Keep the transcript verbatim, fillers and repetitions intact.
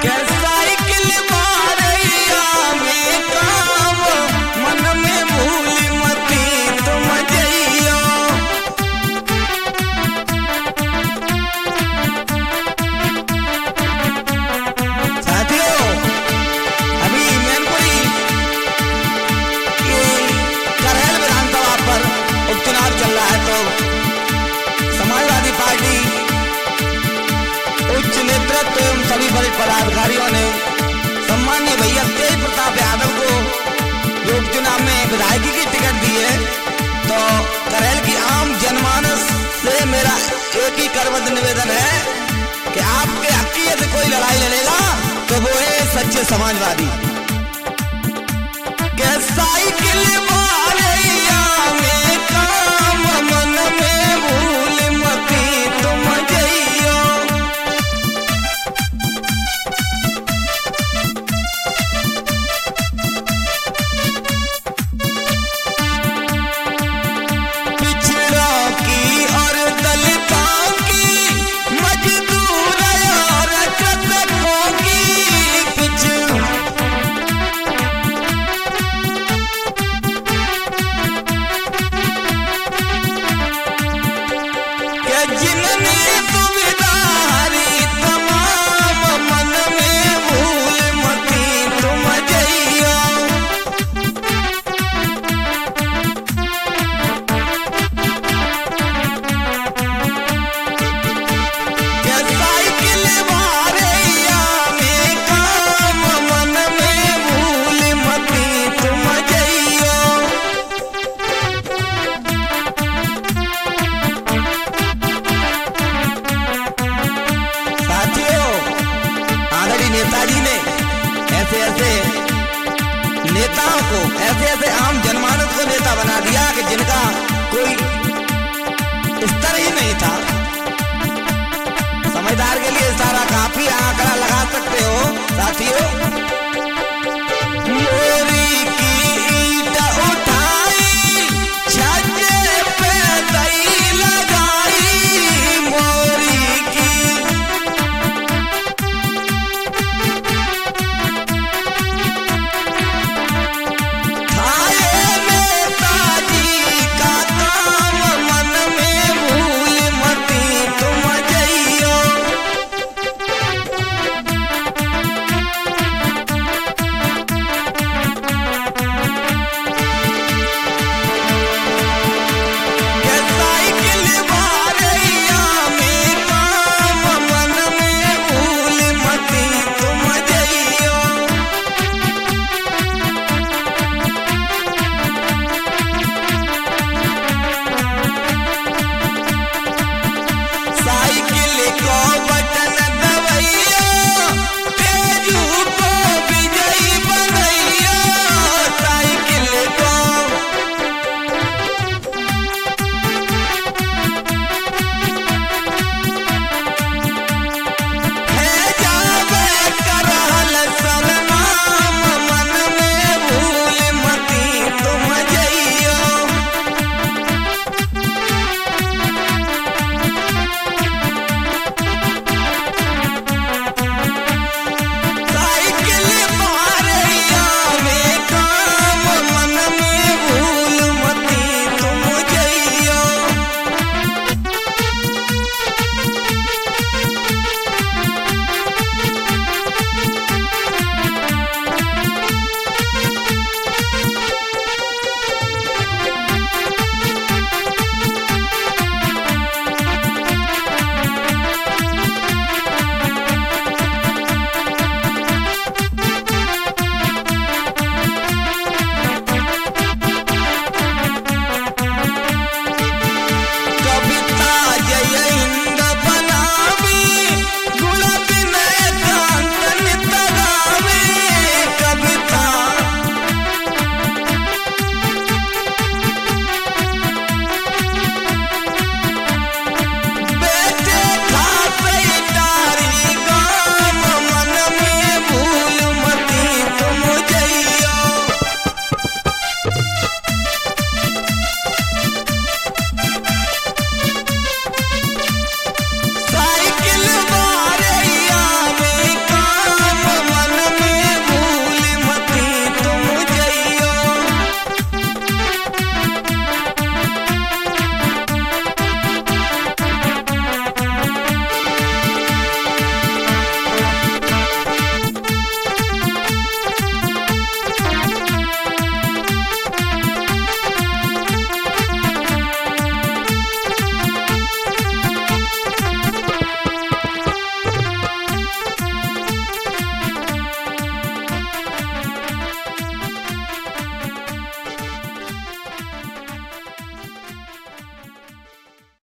Cycle Baraiya में काम मन में भूल मती तुम जइयो। साथियों अभी मैनपुरी की करेल विधानसभा पर उपचुनाव चल रहा है, तो समाजवादी पार्टी उच्च नेतृत्व एवं सभी वरिष्ठ पदाधिकारियों ने सम्मानीय भैया तेज प्रताप यादव को जो उपचुनाव में विधायकी की टिकट दी है, तो करेल की आम जनमानस से मेरा एक ही करबद्ध निवेदन है कि आपके हकीकत से कोई लड़ाई लड़ेगा तो वो है सच्चे समाजवादी। के साइकिल बारैया में काम मन में भूल मती तुम जइयो। पिछड़ों की और दलितों की, मजदूर और कृषकों की पिछ के जिनने सुविधा हरी तमाम मन में भूल मती तुम जइयो। के साइकिल बारैया में काम मन में भूल मती तुम जइयो। साथियों आदरणीय नेताजी ने ऐसे ऐसे नेताओं को, ऐसे ऐसे आम जनमानस को नेता बना दिया कि जिनका कोई स्तर ही नहीं था। समझदार के लिए सारा काफी